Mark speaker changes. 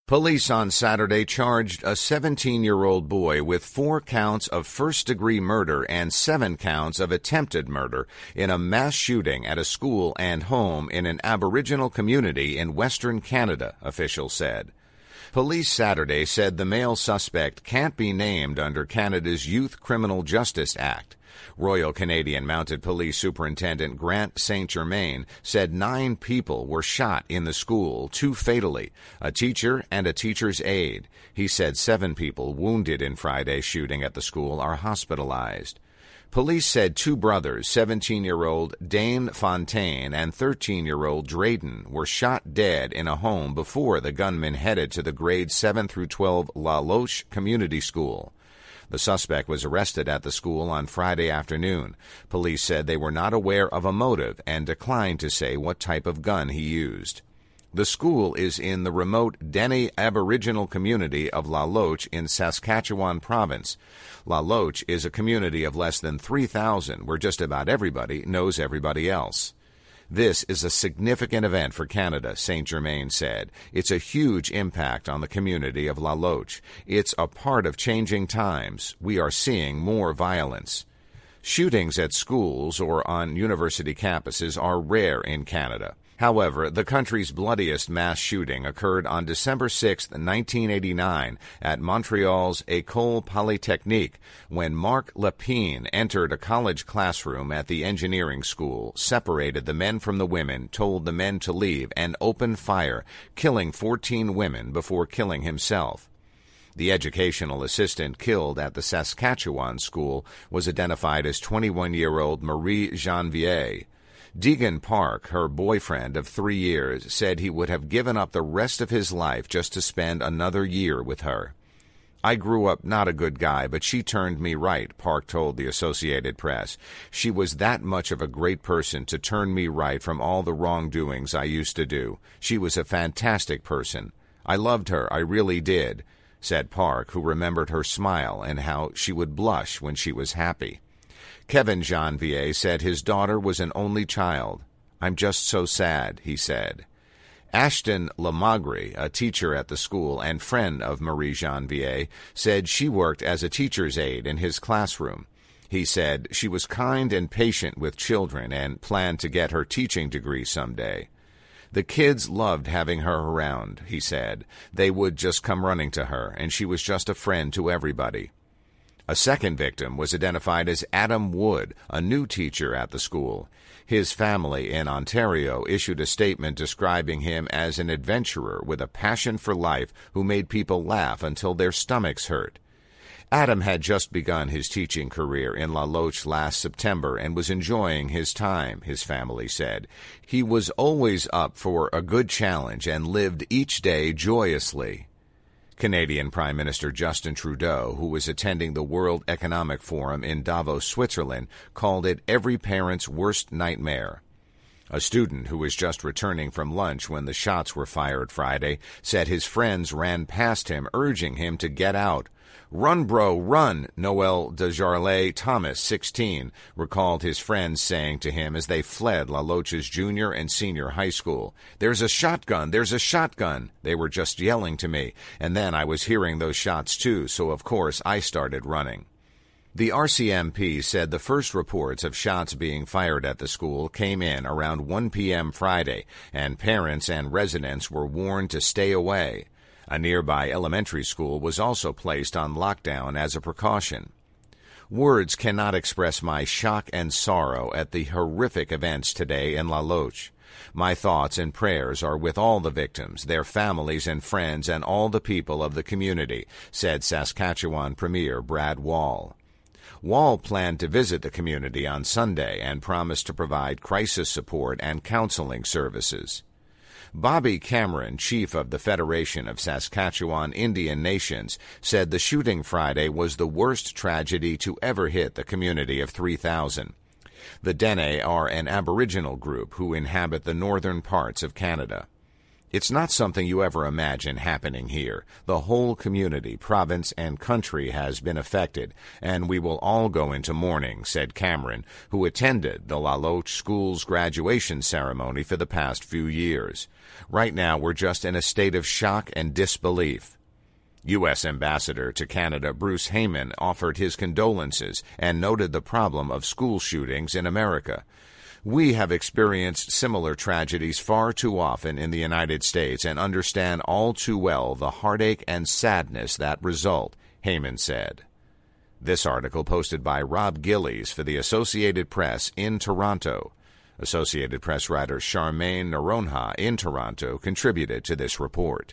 Speaker 1: Police on Saturday charged a 17-year-old boy with 4 counts of first-degree murder and 7 counts of attempted murder in a mass shooting at a school and home in an Aboriginal community in Western Canada, officials said. Police Saturday said the male suspect can't be named under Canada's Youth Criminal Justice Act. Royal Canadian Mounted Police Superintendent Grant St. Germain said 9 people were shot in the school, 2 fatally, a teacher and a teacher's aide. He said 7 people wounded in Friday's shooting at the school are hospitalized. Police said 2 brothers, 17-year-old Dane Fontaine and 13-year-old Drayden, were shot dead in a home before the gunman headed to the grades 7 through 12 La Loche Community School. The suspect was arrested at the school on Friday afternoon. Police said they were not aware of a motive and declined to say what type of gun he used. The school is in the remote Dene Aboriginal community of La Loche in Saskatchewan province. La Loche is a community of less than 3,000 where just about everybody knows everybody else. This is a significant event for Canada, St. Germain said. It's a huge impact on the community of La Loche. It's a part of changing times. We are seeing more violence. Shootings at schools or on university campuses are rare in Canada. However, the country's bloodiest mass shooting occurred on December 6, 1989, at Montreal's École Polytechnique, when Marc Lapine entered a college classroom at the engineering school, separated the men from the women, told the men to leave, and opened fire, killing 14 women before killing himself. The educational assistant killed at the Saskatchewan school was identified as 21-year-old Marie Janvier. Deegan Park, her boyfriend of 3 years, said he would have given up the rest of his life just to spend another year with her. I grew up not a good guy, but she turned me right, Park told the Associated Press. She was that much of a great person to turn me right from all the wrongdoings I used to do. She was a fantastic person. I loved her, I really did, said Park, who remembered her smile and how she would blush when she was happy. Kevin Janvier said his daughter was an only child. I'm just so sad, he said. Ashton Lamagre, a teacher at the school and friend of Marie Janvier, said she worked as a teacher's aide in his classroom. He said she was kind and patient with children and planned to get her teaching degree someday. The kids loved having her around, he said. They would just come running to her, and she was just a friend to everybody. A second victim was identified as Adam Wood, a new teacher at the school. His family in Ontario issued a statement describing him as an adventurer with a passion for life who made people laugh until their stomachs hurt. Adam had just begun his teaching career in La Loche last September and was enjoying his time, his family said. He was always up for a good challenge and lived each day joyously. Canadian Prime Minister Justin Trudeau, who was attending the World Economic Forum in Davos, Switzerland, called it every parent's worst nightmare. A student who was just returning from lunch when the shots were fired Friday said his friends ran past him, urging him to get out. Run, bro, run, Noel Desjarlais Thomas, 16, recalled his friends saying to him as they fled La Loche's junior and senior high school. There's a shotgun, there's a shotgun. They were just yelling to me, and then I was hearing those shots too, so of course I started running. The RCMP said the first reports of shots being fired at the school came in around 1 p.m. Friday, and parents and residents were warned to stay away. A nearby elementary school was also placed on lockdown as a precaution. Words cannot express my shock and sorrow at the horrific events today in La Loche. My thoughts and prayers are with all the victims, their families and friends, and all the people of the community, said Saskatchewan Premier Brad Wall. Wall planned to visit the community on Sunday and promised to provide crisis support and counseling services. Bobby Cameron, chief of the Federation of Saskatchewan Indian Nations, said the shooting Friday was the worst tragedy to ever hit the community of 3,000. The Dene are an Aboriginal group who inhabit the northern parts of Canada. It's not something you ever imagine happening here. The whole community, province, and country has been affected, and we will all go into mourning, said Cameron, who attended the La Loche School's graduation ceremony for the past few years. Right now, we're just in a state of shock and disbelief. U.S. Ambassador to Canada Bruce Heyman offered his condolences and noted the problem of school shootings in America. We have experienced similar tragedies far too often in the United States and understand all too well the heartache and sadness that result, Heyman said. This article posted by Rob Gillies for the Associated Press in Toronto. Associated Press writer Charmaine Noronha in Toronto contributed to this report.